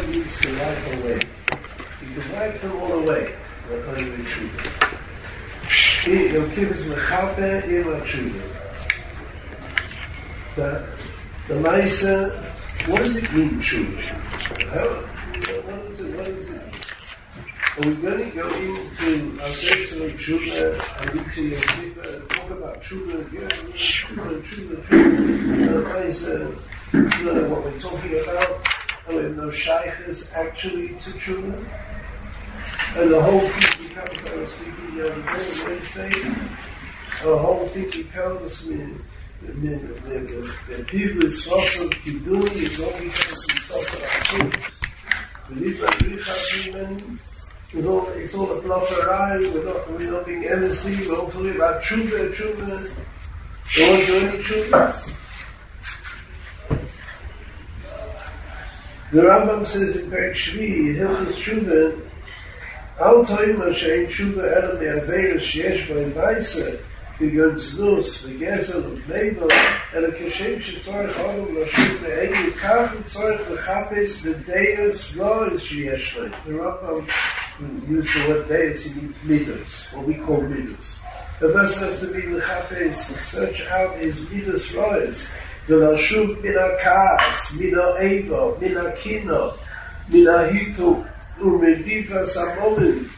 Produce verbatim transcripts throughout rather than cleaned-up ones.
means to wipe away. You can wipe them all away. According to Tshuva. Yom Kippur is mechaper im Tshuva. The the Maisa, what does it mean, Tshuva? How? What is it? What is it? Are we going to go into our sense of Tshuva and into Yom Kippur and talk about Tshuva? Yeah, Tshuva, Tshuva, Tshuva. The Maisa, you don't know what we're talking about. And we have no shaykhs actually to Tshuva. And the whole thing becomes, I was speaking the other day, Wednesday, the whole thing becomes, the people is also keep doing it, don't become to suffer our truths. We live like we have been, it's all, it's all a blufferai, we're not, we're not being honesty, we're all talking about Tshuva, Tshuva, they won't do any Tshuva. The Rambam says in Perek Shvi, Hilchos Tshuva, Al Toim Hashem Tshuva Elam Me'aveirus Sheyesh B'Im Maisa B'Gonznus V'Gezel V'Neivel Ela Kashem Shetzorech Olom L'Shuv Ve'Eyu Kach V'Tzorech V'Chapes V'Deus Lo'ez Sheyesh B'Im. The Rambam used the word Deus, he means midos, what we call midos. The person has to be L'Chapes, to search out his midos Lo'ez. V'L'Shuv Min HaKa'as, Min HaEvo, Min HaKino, Min HaHitu, Urmedifas Amolim,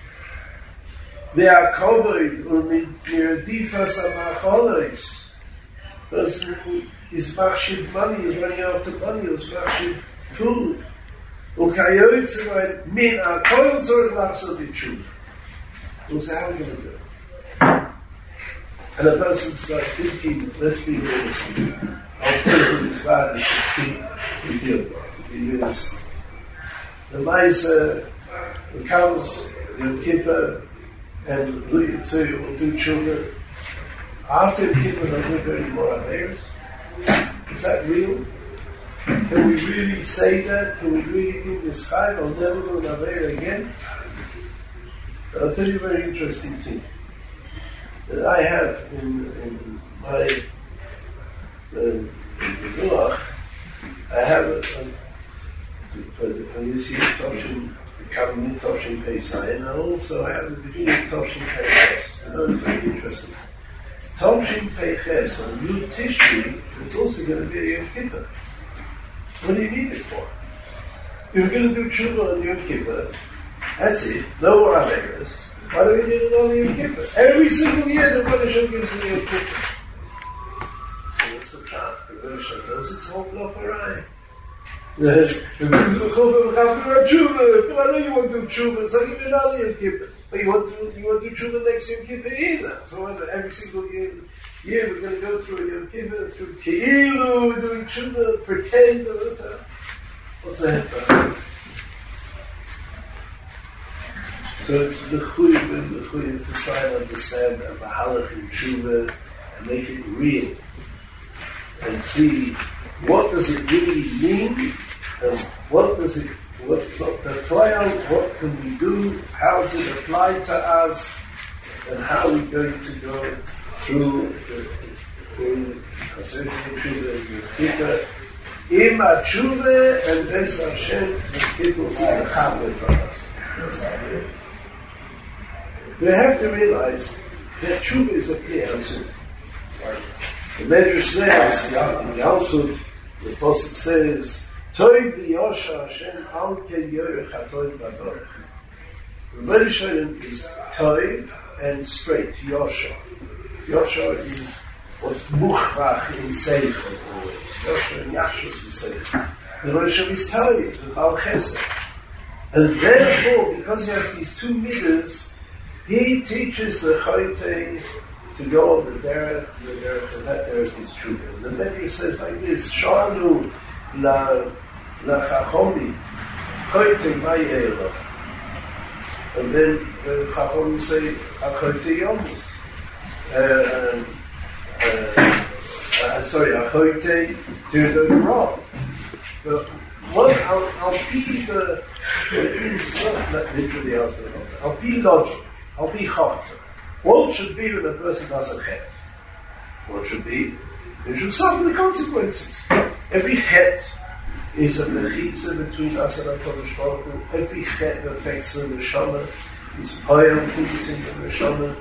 Ve'akovoid, Urmedifas Amacholos. Person is machshiv money, is running after money, is machshiv food. Ukayoytzemayt, Min HaKoil Zorg Lachsot Yitshuv. What's how are we going to do it? And a person starts thinking, let's be realistic. I'll tell you his father should be deal with, be realistic. The Maisa becomes Yom Kippur and Lu Yitzu will do Tshuva. After Yom Kippur, don't do any more Averos. Is that real? Can we really say that? Can we really do this five? I'll never do an Aveira again? I'll tell you a very interesting thing that I have in, in my uh, I have a, a when you see Toshin, the Kabbalah Toshin Pesai, and also I have the beginning of Toshin Peiches. I know it's very interesting. Toshin Peiches on Yud Tishri is also going to be a Yom Kippur. What do you need it for? If you're going to do Tshuva on Yom Kippur, that's it. No more Averos. Why do we need another Yom Kippur? Every single year the Rebbe Hashem gives a Yom Kippur. So what's the plan? The Rebbe Hashem knows it's all blufferai. If you do Tshuva, I know you want to do Tshuva, so give me another Yom Kippur. But you want to you want to do Tshuva next Yom Kippur either. So every single year, year we're going to go through a Yom Kippur, through Keilu, we're doing Tshuva, pretend. What's that? So it's the Chuyev and the Chuyev to try and understand the Mahalach in Tshuva and make it real. And see what does it really mean, and what does it, what, what the trial, what can we do, how does it apply to us, and how are we going to go through the associated Tshuva and Yom Kippur. Im HaTshuva and Bes Hashem, the people who are Chavle from us. We have to realize that Tshuva is a clear answer. The Medrash says, in Yalkut, the Pasuk says, Toiv v'yosha Hashem al ke yorech hatoiv b'adorech. The Medrash is Toiv and straight, Yosha. Yosha is what's muchrach in Seichel always. Yosha and Yashus is Seichel. The Medrash is Toiv, the Baal Chesed. And therefore, because he has these two midas, he teaches the Chayte to go on the derech, the derech, and that derech is true. And the Medrash says like this, Sha'anu la la chachomi, Chayte ma'yela. And then the Chachom say, Achoyte yomus. Uh, uh, uh, sorry, Achoyte to the wrong. But what, I'll, I'll be the, not literally I'll say, I'll be logic. I'll be chot. What should be when a person does a chet? What should be? They should suffer the consequences. Every chet is a mechitza between us and HaKadosh Baruch Hu. Every chet affects the neshama. It's poyel focusing the neshama.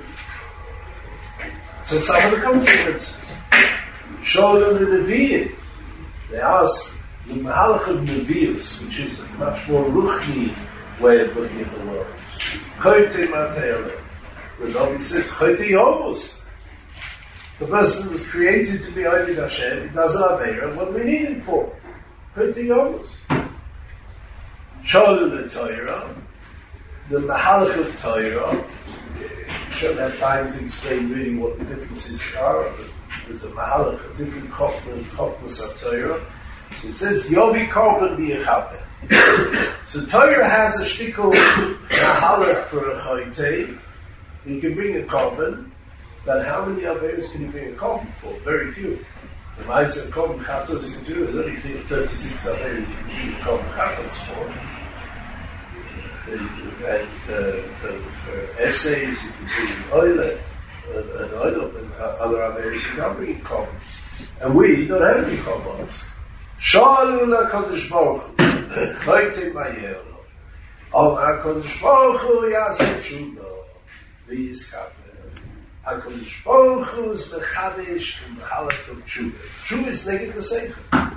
So some of the consequences. Sholem the Nevi'im. They ask the Mahalach of Nevi'us, which is a much more ruchni way of looking at the world. Choyte Mateyole. The Navi says, Choyte Yovus. The person was created to be Ovid Hashem. He does Aveira. What do we need him for? Choyte Yovus. Sholem the Torah. The Mahalach of Torah. We don't have time to explain really what the differences are. There's a Mahalach, a different Chokmas of Torah. So it says, Yovi Korban B'Yechaper. So Torah has a shtickle Mahalach for a Choyte. You can bring a Korban, but how many Averos can you bring a Korban for? Very few. The Maisa Korban Chatos you can do is only thirty-six Averos you can bring a Korban Chatos for. And uh, for, for essays, you can bring oil and, and oil and other Averos you can't bring Korbans. And we don't have any Korbans. Shalu la Kodesh Baruch Hu, Choyte Mayero, Al HaKadosh Baruch Hu Yaseh Tshuva, V'Yizkaper. HaKadosh Baruch Hu is Mechadesh and Mehalach of Tshuva. Tshuva is negative Seichel.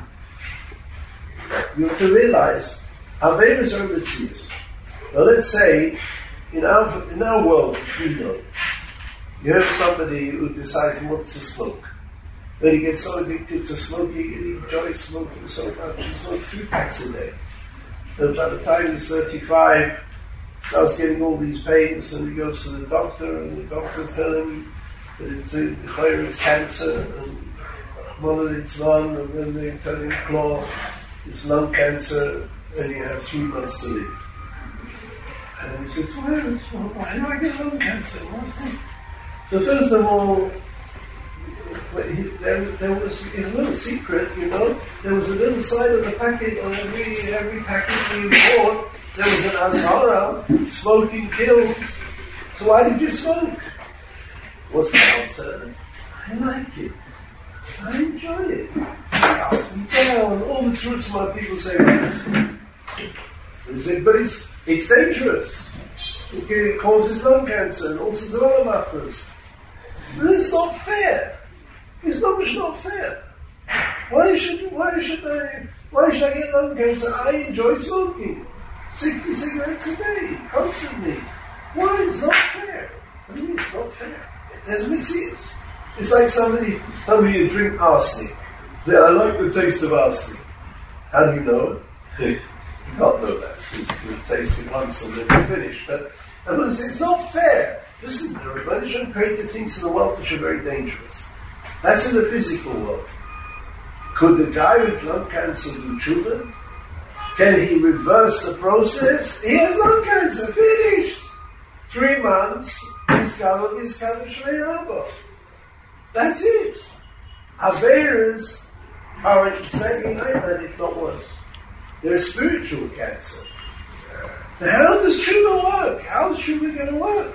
You have to realize, Averos are Metzius. Now let's say, in our, in our world, which we know, you have somebody who decides he wants to smoke. Then he gets so addicted to smoking, and he enjoys smoking so much, he smokes three packs a day. And by the time he's thirty-five, he starts getting all these pains, and he goes to the doctor, and the doctors tell him that it's a it's cancer, and one of it's lung, and then they tell him, claw, it's lung cancer, and you have three months to live. And he says, well, why do I get lung cancer? So first of all, there, there was a little secret, you know. There was a little side of the packet on every every packet you bought. There was an azhara, smoking kills. So why did you smoke? What's the answer? I like it. I enjoy it. Up and down, all the truths my people say. They say, but it's it's dangerous. It causes lung cancer and all sorts of other matters. But it's not fair. It's not, it's not fair. Why should why should I why should I get lung cancer? I enjoy smoking. Sixty cigarettes a day, constantly. Why? It's not fair. I mean it's not fair. There's mitzias. It's like somebody somebody who drink arsenic. Say, I like the taste of arsenic. How do you know? You can't know that because you taste it once and then you finish. But it's not fair. Listen, there are a bunch of created things in the world which are very dangerous. That's in the physical world. Could the guy with lung cancer do tshuva? Can he reverse the process? He has lung cancer, finished. Three months, he's got his Kaddish. That's it. Averas are exactly like that, if not worse. They're spiritual cancer. Now, how does tshuva work? How is tshuva going to work?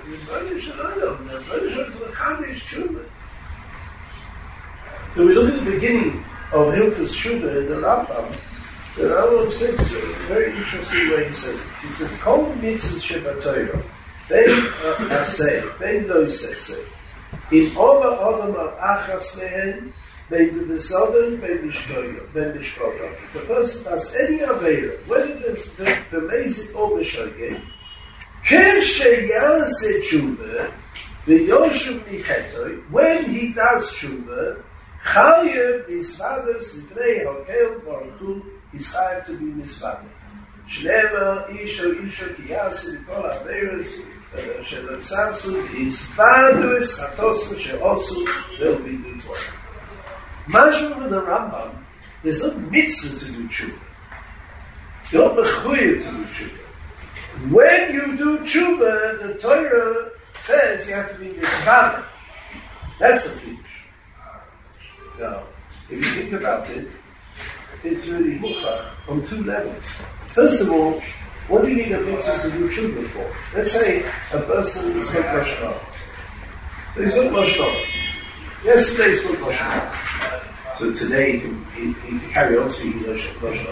So we look at the beginning of Hilchos Tshuva in the Rambam. The Rambam says a very interesting way he says it. He says, Kol mitzvot shebatayra, ben aseh, ben doiseseh, in ova odom al achas mehen, ben the southern, ben mishkoyah, ben mishkoyah. If the person does any aveira, whether there's the amazing or mishkoyah, ken sheyaseh tshuva, v'yoshuv michetoi, when he does tshuva, chayev misvadas lifnei hakel baruch hu, he's chayev to be misvadas. Shneva isho isho ki yaseh l'kol averas shel sasu, misvadas chatosu she'osu, they'll be the Torah. Mashma with the Rambam, there's no mitzvah to do tshuva. You're not mechuyev to do tshuva. When you do tshuva, the Torah says you have to be misvadas. That's the picture. Now, if you think about it, it's really mukha on two levels. First of all, what do you need a mitzvah to do tshuva for? Let's say a person is got Rosh Hashanah. So he's got Rosh Hashanah. Yesterday he's got Rosh Hashanah. So today he can, he, he can carry on speaking Rosh Hashanah.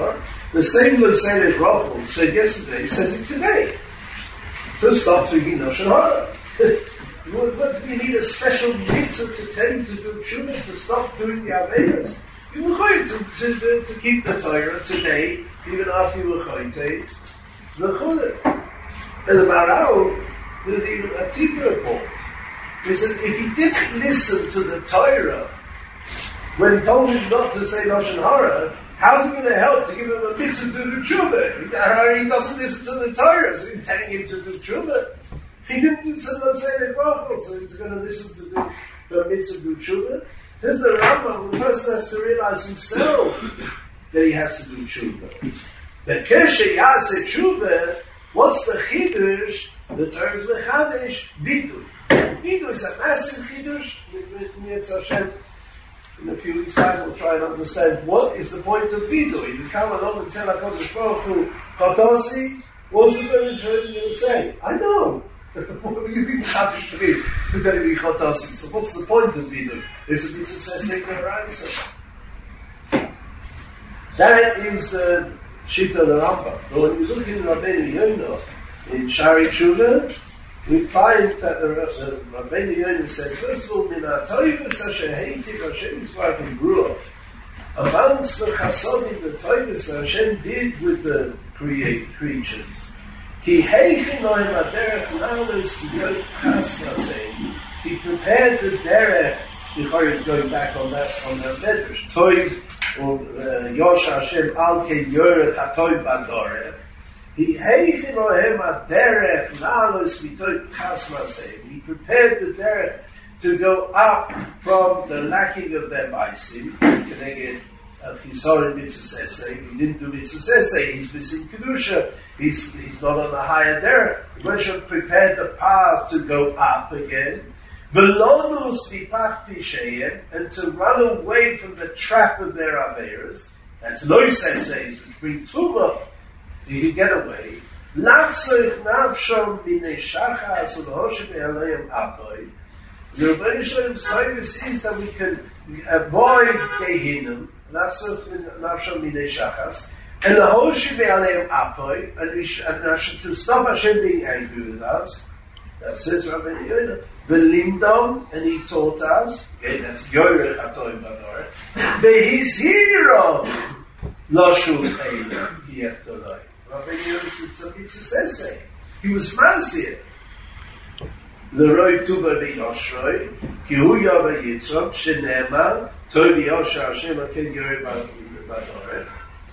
The same Lusaid Rachel said yesterday, he says it today. So stop speaking Lashon Hara. What, you need a special mitzvah to tell you to do tshuva, to stop doing the Avedas. You were going to, to, to, to keep the Torah today, even after you were going to the Chuleh. And the Maral, there's even a deeper report. He said, if he didn't listen to the Torah, when he told him not to say Lashon Hara, how's it going to help to give him a mitzvah to do tshuva? He doesn't listen to the Torah, so he's telling him to do tshuva. He didn't listen to say the Rachel, so he's going to listen to the, the mitzvah to do tshuva. Here's the Rambam, the person has to realize himself that he has to do tshuva. But Keshe Yase tshuva, what's the chidush? The Torah is mechadish, vidu. Vidu is a massive chidush. In a few weeks' time, we'll try and understand what is the point of vidu. If you come along and tell HaKadosh Baruch Hu, Chatosi, what's the very going to say? I know. What do you mean chadish to me? You're going to be Chatosi. So what's the point of vidu? It's a mitzvah says answer. That is the Shita of the Rambam. But when you look in Rabbeinu Yonah, in Shari Tshuva, we find that the, the Rabbeinu Yonah says, first of all, Min HaToivus Asher Heitiv Hashem Yisbarach Brua. Amongst the Chasodim, the Toivus that Hashem did with the create creatures, Ki Heichin Noim HaDerech Nalos Kiyot Chasma saying, he prepared the derech. The Chari is going back on that on that medrash. Toiv or Yosh Hashem Al Ke Yoreh HaToiv Badoreh. He heichin ohem aderech nalos mitoy chasma seim. He prepared the derech to go up from the lacking of their maisim. Keneged chisorim mitzvah sesei. He didn't do mitzvah sesei. He's missing kedusha. He's he's not on the higher derech. Moshe prepared the path to go up again. Velonus bipach pisheim, and to run away from the trap of their averos. That's loy sesei, which bring tumah. You can get away. Lachsoich nafshom minei shachas u'l'hoshem e'aleim apoy. The Rebbeinu Shalom's Toivus is that we can avoid Gehinnom. Lachsoich nafshom minei shachas. And the Hoshem e'aleim apoy. And we should, and to stop Hashem being angry with us. That says Rabbeinu Yonah. V'limdom, and he taught us. Okay, that's Yoreh HaToim Badoreh. V'hizhiro lo shuv eila yechtoroi. He was Mazir. The Roy Tuba be Yoshroi, Kihu Yava Yitzhak, Shenema, Tovi Yosha Hashem Aken Yoreh Badoreh.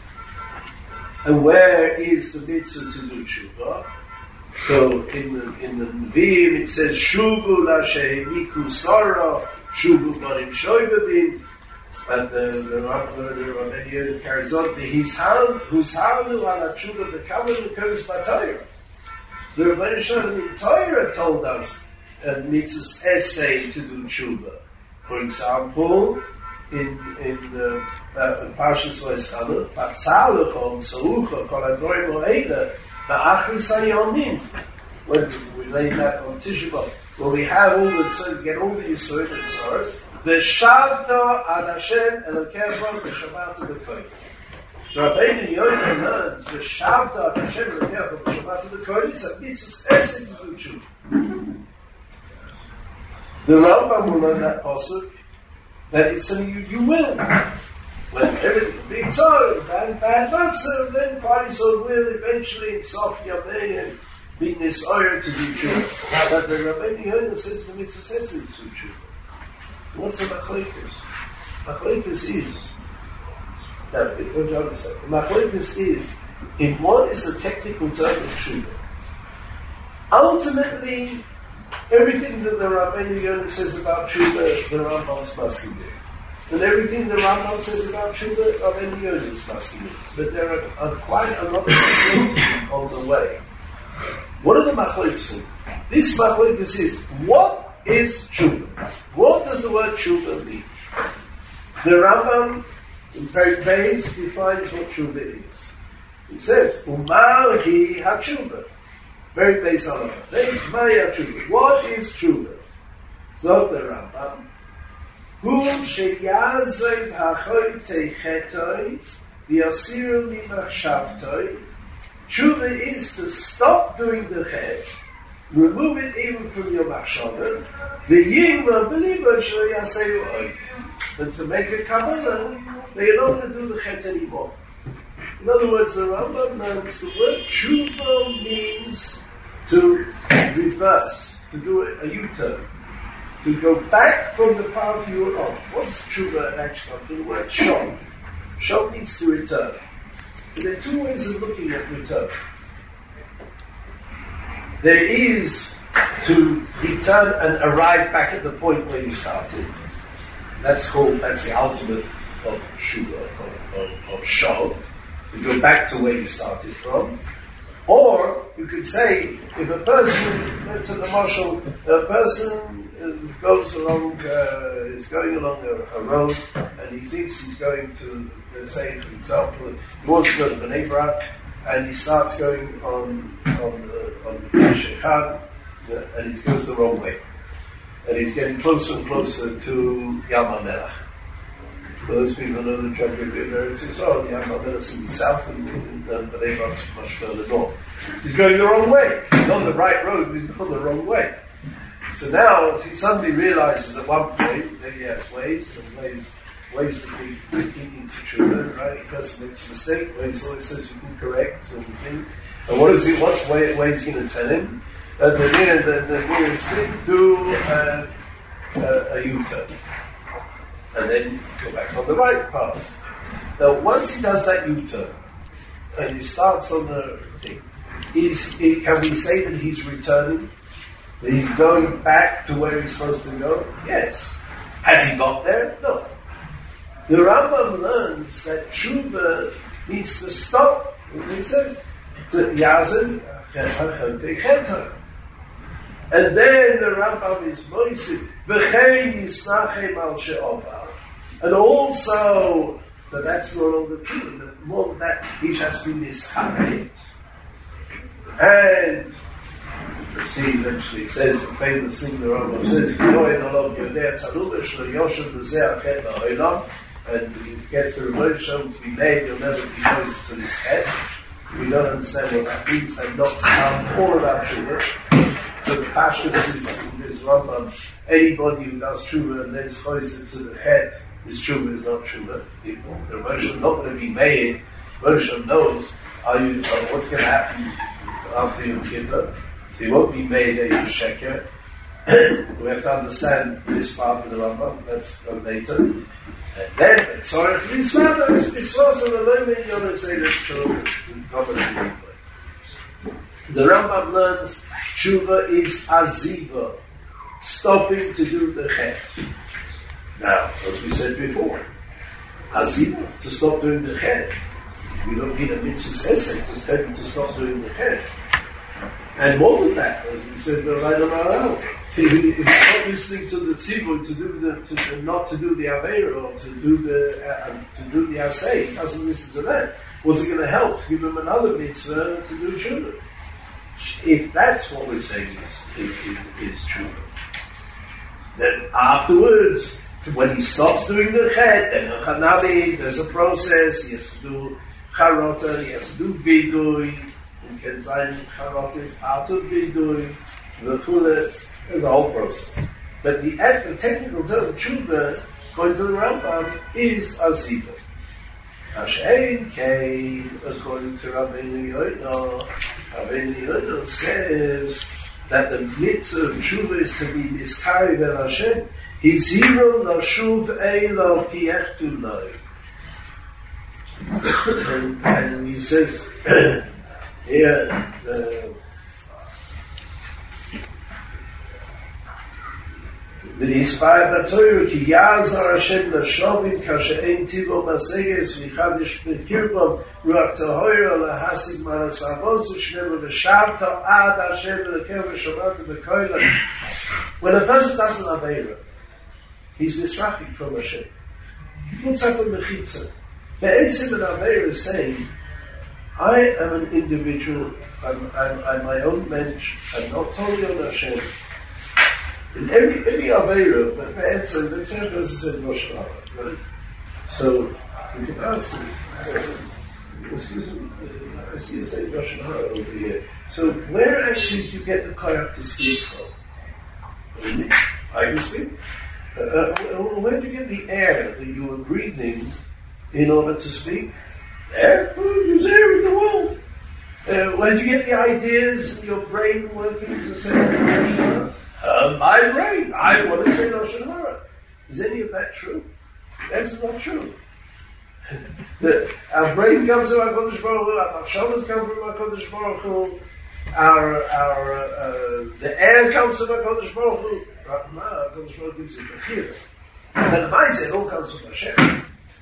And where is the mitzvah to do tshuva? So in the in the Nevi'im it says Shubu Lasheimiku Sara, Shubu Barim Shoybabim. And the the Rabbeinu Yonah carries on. He's how who's how the ala tshuva the kavan the curse batayra. The Rabbeinu Shalom in Torah told us a mitzvah's essay to do tshuva. For example, in in the uh, Parshas Vayischanan, Patzaluchom Salucha Kol Adorim Lo'eda Ba'achris Hayomim. When we lay that on Tisha B'av, when we have all the so get all the Yisur and Tzores. V'shavta ad Hashem Elokecha b'Shabbat b'Kodesh. The Rabbeinu Yonah learns v'shavta ad Hashem Elokecha b'Shabbat b'Kodesh is a mitzvah essay to do tshuva. The Rambam will learn that pasuk that it's something you, you will. When everything is being so bad, bad matzah, then parties will eventually in soft yamei and be nisoyer to do tshuva. But the Rabbeinu Yonah says the mitzvah essay to do tshuva. What's the machlekes? Machlekes is now, what John said. The machlekes is in what is the technical term of tshuva. Ultimately, everything that the Rabbeinu Yonah says about tshuva, the Rambam's masking it, and everything the Rambam says about tshuva, Rabbeinu Yonah is masking it. But there are, are quite a lot of things on the way. What are the machlekes? This machlekes is what is tshuva. What does the word tshuva mean? The Rambam in very base defines what tshuva is. He says, Umar hi ha-tshuva. Very base on it. Base maya tshuva. What is tshuva? So the Rambam, Hu sheyazev ha-choy teichetoi v'yasiru mimachshavtoi. Tshuva is to stop doing the chet, remove it even from your machshava, v'yigma b'liba shlo yaseyu oy. And to make a kabbalah, they don't want to do the chet anymore. In other words, the Rambam knows the word tshuva means to reverse, to do a, a U-turn, to go back from the path you were on. What's tshuva actually? The word shov. Shov means to return. And there are two ways of looking at return. There is to return and arrive back at the point where you started. That's called, that's the ultimate of tshuva, of, of, of shov. To go back to where you started from. Or you could say, if a person, let's say the marshal, a person uh, goes along, uh, is going along a, a road, and he thinks he's going to, let's say, for example, he wants to go to Bnei Brak, and he starts going on on the on the Shechad, uh, and he goes the wrong way, and he's getting closer and closer to Yam HaMelech. Those people know the geography there. It says, oh, the Yam HaMelech is in the south, and, and, and Bnei Brak's much further north. He's going the wrong way. He's on the right road, but he's gone the wrong way. So now he suddenly realizes at one point that he has ways and ways, ways that we thinking into children, right? A person makes a mistake, ways always says you can correct everything. And what is he? What way, way is he going to tell him? Uh, the, near, the, the nearest thing, do uh, uh, a U-turn, and then go back on the right path. Now, once he does that U-turn and he starts on the thing, is he, can we say that he's returning? That he's going back to where he's supposed to go? Yes. Has he got there? No. The Rambam learns that tshuva means to stop. What he says, to yazen, and then the Rambam is moisid, v'chein yisnachem al she'ovar, and also that that's not all the truth. That more than that, he has to be mischaret. And you see, eventually it says, the famous thing the Rambam says, and he gets the revelation to be made, you'll never be close to this head. We don't understand what that means. That knocks down all of our tshuva. So the passion is this Rambam, anybody who does tshuva and then throws it to the head, his tshuva is not tshuva. The revelation is not going to be made. The revelation knows are you, uh, what's going to happen after your kibbutz. So he won't be made a sheker. We have to understand this part of the Rambam. That's later. And then, sorry, if it's rather, it's mitzvahs and the moment you're going to say that tshuva. The Rambam learns tshuva is aziva, stopping to do the chet. Now, as we said before, aziva, to stop doing the chet. We don't need a mitzvah essay to tell you to stop doing the chet. And more than that, as we said, the right around. If he's not listening to the tzibur to do the, to, not to do the aveira or to do the uh, to do the asay, he doesn't listen to that. What's it going to help? To give him another mitzvah to do tshuva. If that's what we're saying is is, is tshuva, then afterwards, when he stops doing the chet, then the chanavi, there's a process. He has to do charota, he has to do vidui. And can sein charota is part of vidui. The chule. There's a whole process. But the, the technical term of tshuva, according to the Rambam, is aziva. Hashem came, according to Rabbeinu Yoino. Rabbeinu Yoino says that the mitzvah of tshuva is to be miskari ben Hashem. Hiziro nashuv eilo ki echtu loi. And he says here, the ונשפע בתוירו כי יעזר השם לשלובים כאשר אין טיבו מסגס ויחדש בקרבם רוח טהורו להשיג מנס עבוס ושנמו ושבת עד השם ולקר ושומעת בקוילם. When a person does an Aveira, he's misrachik from Hashem. He puts up a mechitza. Be'etzim an Aveira is saying, I am an individual, I'm, I'm, I'm my own mensch, I'm not totally on Hashem. In every every Aveira, but the answer, the same person said Moshe Rabbeinu, right? So we can ask him, uh, excuse me, uh, I see the same Lashon Hara over here. So where actually did you get the koyach to speak from? I can speak. Uh, uh, where did you get the air that you were breathing in order to speak? Air? Oh, there's air in the world. Uh, where did you get the ideas in your brain working to say Lashon Hara? Uh, my brain. I want to say Lashon Hara. Is any of that true? That's not true. the, our brain comes from HaKadosh Baruch Hu, our Machshavos come from HaKadosh Baruch Hu, our, our, uh, the air comes from HaKadosh Baruch Hu, HaKadosh Baruch Hu gives it Bechira. And the Maaseh, it all comes from Hashem.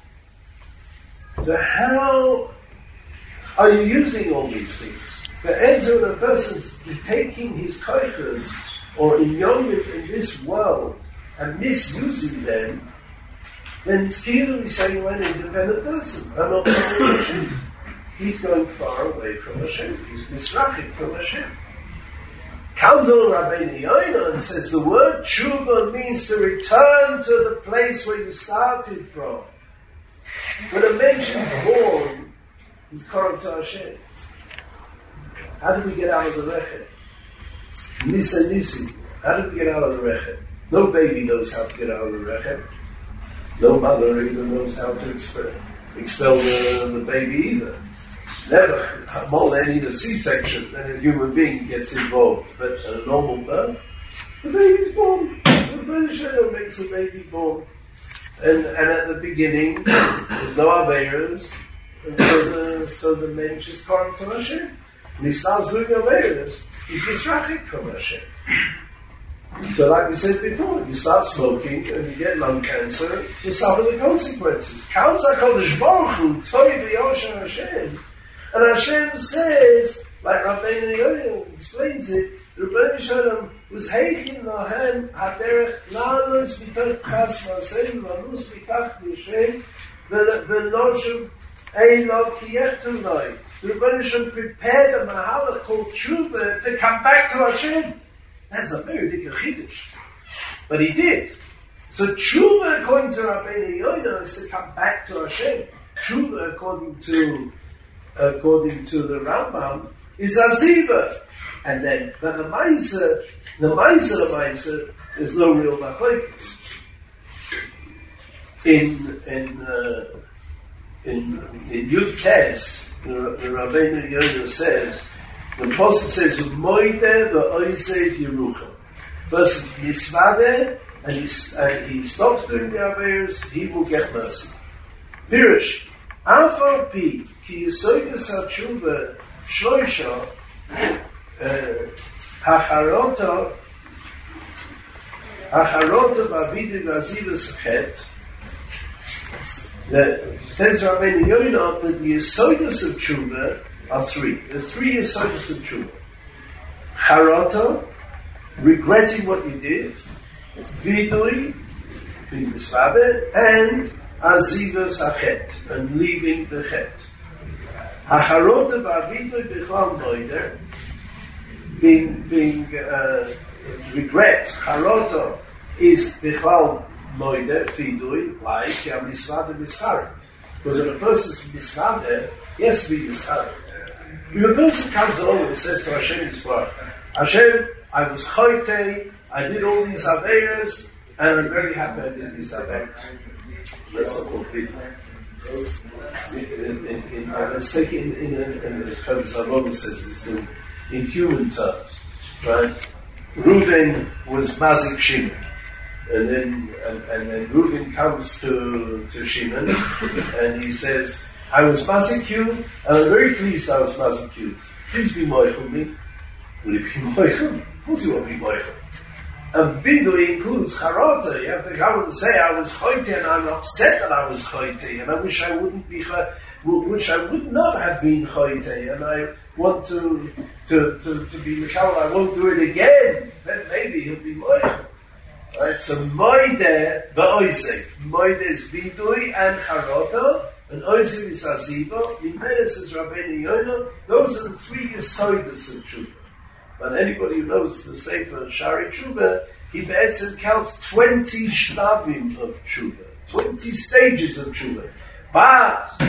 So how are you using all these things? The answer when a person's taking his koiches or in yomif in this world and misusing them, then it's clearly saying we're an independent person. I'm not following Hashem. He's going far away from Hashem. He's misrachik from Hashem. Comes on Rabbeinu Yoina and says the word tshuva means to return to the place where you started from. When a mensch is born, he's korban to Hashem. How did we get out of the rechet? Nisa Nisi. How did we get out of the rechet? No baby knows how to get out of the rechet. No mother even knows how to expel, expel the, the baby either. Never, more they need a C-section than a human being gets involved. But a normal birth, the baby's born. The British makes the baby born. And, and at the beginning, there's no Averas, and so the, so the mensch is korban to Hashem. When he starts doing Averas, he's misrachik from Hashem. So like we said before, you start smoking and you get lung cancer, you suffer the consequences. Counts HaKadosh Baruch Hu, Tzori v'yosher Hashem. And Hashem says, like Rabbeinu Yoel explains it, Rabbeinu Shalom was heikin lahem haderech la'anos b'toch chas ma'aseh v'anus b'tach b'shem v'loshem ein lo kiyechtu noi. Rabbeinu Shalom prepared a mahalach called tshuva to come back to Hashem. That's a very big chiddush. But he did. So tshuva, according to Rabbeinu Yoina, is to come back to Hashem. Tshuva, according to according to the Rambam, is aziva. And then, but the Ma'aser, the Ma'aser, the Ma'aser, there's no real machlokes. In in uh, in in Yud Tes, the, the Rabbeinu Yoina says. The Pasuk says, "Moide ve'oisei Yerucham." Person yisvade and he and he stops doing the averos, he will get mercy. Pirush, afar pi ki yisodas hatshuva shloisha hacharota hacharota v'avidu v'azilus chet. That says Rabbeinu Yoina that the yisodas of tshuva are three. There's three yesodus of tshuva. Charata, regretting what you did. Vidui, being misvade, and azivas hachet, and leaving the chet. Hacharota v'avidui b'chal moider, being being uh, regret. Charata is b'chal moider, vidui, like yam misvade mischaret. Because when a person's misvade, he has to be mischaret. If a person comes along and says to Hashem Yisbarach, Hashem, I was choytei, I did all these averas, and I'm very happy I did these averas. That's not complete. Let's take it in, in, in, in the Chavis Avon says this in, in human terms, right? Reuven was Mazik Shimon, and then and, and then Reuven comes to to Shimon, and he says, I was mazik you, and I'm very pleased I was mazik you. Please be moichel me. Will you be moichel? Of course you won't be moichel. And vidui includes charata. You have to come and say I was choite, and I'm upset that I was choite, and I wish I wouldn't be, wish I would not have been choite, and I want to to to, to be mekabel. I won't do it again. Then maybe he'll be moichel. Right? So moide va'oisei. Moide is vidui and charata. And Oisim is Aziba, Yimera says Rabbeinu Yoina, those are the three Yesodas of Tshuva. But anybody who knows the Sefer Shari Tshuva, he Be'etzim counts twenty Shlavim of Tshuva, twenty stages of Tshuva. But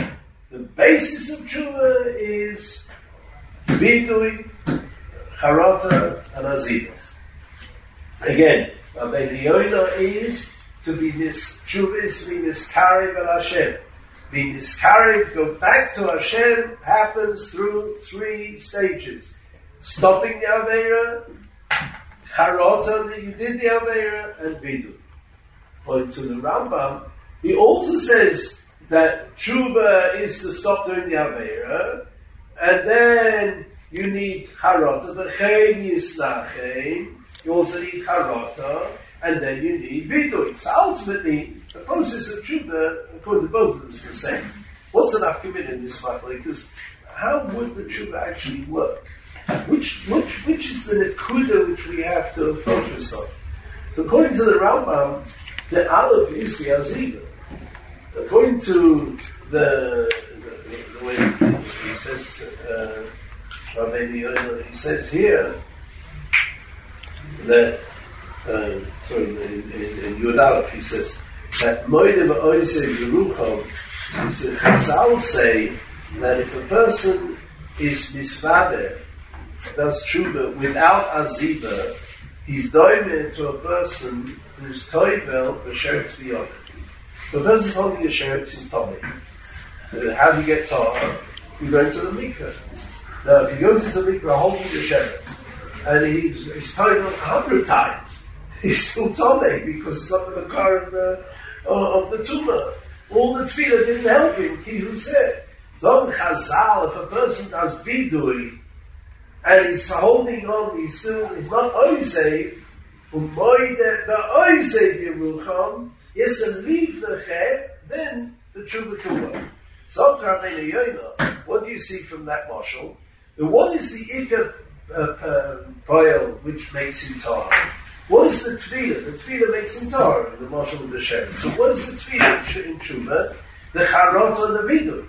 The basis of tshuva is vidui, charata, and azivah. Again, the yoina is to be nis tshuva is to be niskarev al Hashem. Be niskarev, go back to Hashem, happens through three stages: stopping the aveira, charata that you did the aveira, and vidui. According to the Rambam, he also says that tshuva is to stop doing the aveira, and then you need charata, v'chein yisnachein. You also need charata, and then you need vidui. So ultimately, the process of tshuva, according to both of them, is the same. What's the nafkamina in this matter? Because how would the tshuva actually work? Which which which is the nekuda which we have to focus on? So according to the Rambam, the aleph is the azivah. According to the, the, the way he says, uh, he says here that, uh, sorry, in, in, in Yud Aleph, he says that Moedem Oisei Yerucham, Chazal say that if a person is misvader, does tshuva without aziva, he's doimed to a person who's toivel b'sheretz b'yonah. The person is holding a sheretz, he's tummy. So how do you get tahar? You go into the mikveh. Now, if he goes into the mikveh holding the sheretz, and he's, he's tied on a hundred times, he's still tummy because it's got the makar of the, uh, of the tumah. All the tefillah didn't help him, Kihu said. So, Chazal, if a person does vidui, and he's holding on, he's still, he's not oisei, the oisei yerucham, he has to leave the chet, then the tshuva can work. So, what do you see from that marshal? The one is the ikar poil, which makes him tar. What is the tefillah? The tefillah makes him tar, the marshal of the shem. So, what is the tefillah in tshuva? The charot or the vidur.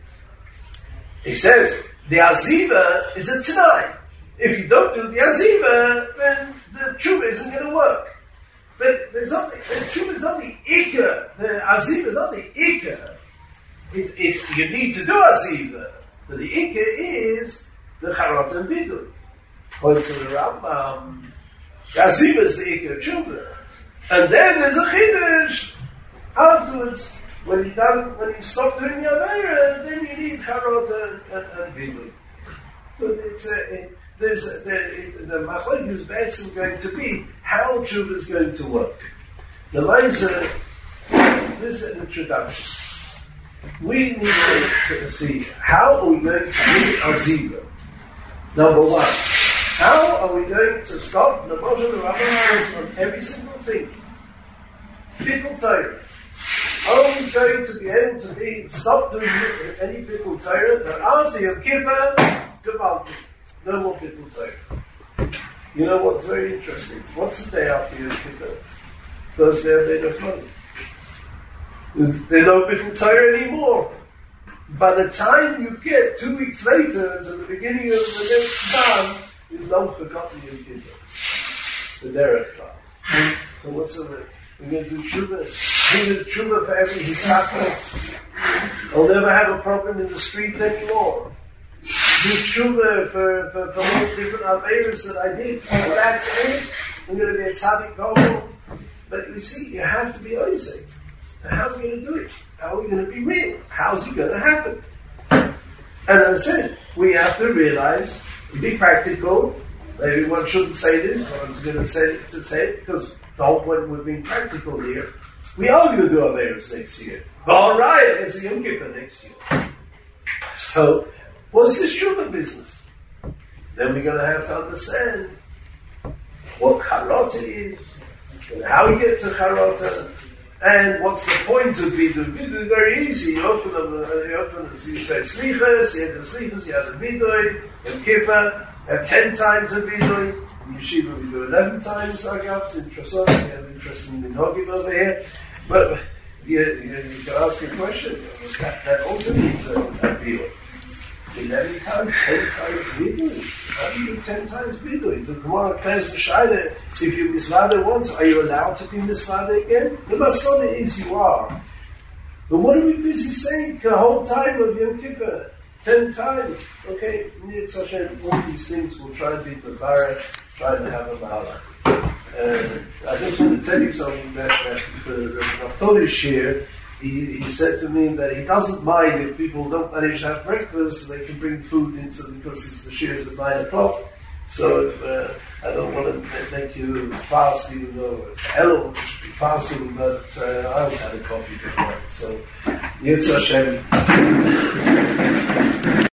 He says, the aziva is a t'nai. If you don't do the aziva, then the tshuva isn't going to work. But there's not the, the tshuva is not the ikar. The aziva is not the ikar. It, it, you need to do aziva. But the ikar is the charot and vidur. According to the Rambam, the aziva is the ikar tshuva. And then there's a chiddush afterwards. When you done, when you stop doing the aveira, then you need charot and, and, and vidui. So it's a, it, there's a, the the machlok is basically going to be how tshuva is going to work. The lines are this is an introduction. We need to see how are we going to do aziva. Number one, how are we going to stop the Moshe the Rabbah on every single thing? People Torah. Are we going to be able to be stop doing any people Torah that after Yom Kippur, Gavaldi, no more people Torah? You know what's very interesting? What's the day after Yom Kippur? Thursday of Day of Money. There's no people Torah anymore. By the time you get two weeks later to the beginning of the next time, you've long forgotten Yom Kippur. The Derech Klal. So what's the way? We're going to do tshuva. Do the tshuva for every hisaka. I'll never have a problem in the street anymore. Do tshuva for, for, for all the different aveiros that I did. Well, that's it. I'm going to be a tzaddik gadol. But you see, you have to be oisei. So how are we going to do it? How are we going to be real? How's it going to happen? And as I said, we have to realize, be practical. Maybe one shouldn't say this, but I'm going to say it to say it because the whole point we're being practical here. We are going to do aveiros next year. All right, it's a Yom Kippur next year. So, what's this tshuva business? Then we're going to have to understand what charata is, and how we get to charata, and what's the point of vidui. Vidui is very easy. You open them, you open them, you say slichas, you have the slichas, you have the vidui, Yom Kippur, you have ten times of vidui. In Yeshiva we do eleven times agavs. In Trasot we have interesting minhagim over here. But you, you, you can ask a question. That, that also needs a, a deal. eleven times, ten times vidui. How do you do ten times vidui? The Gemara says, Shaila, if you misvada once, are you allowed to be misvada again? The masada is you are. But what are we busy saying the whole time of Yom Kippur? Ten times. Okay, Nitz Hashem, all these things we'll try and be prepared, try and have a mahalach. Uh, I just want to tell you something that, that the Naftali share, he, he said to me that he doesn't mind if people don't manage to have breakfast, they can bring food into because it's the shares at nine o'clock. So if, uh, I don't want to make you fast, even though it's hell, it should be fasting, but uh, I also had a coffee before. So, Yitz Hashem.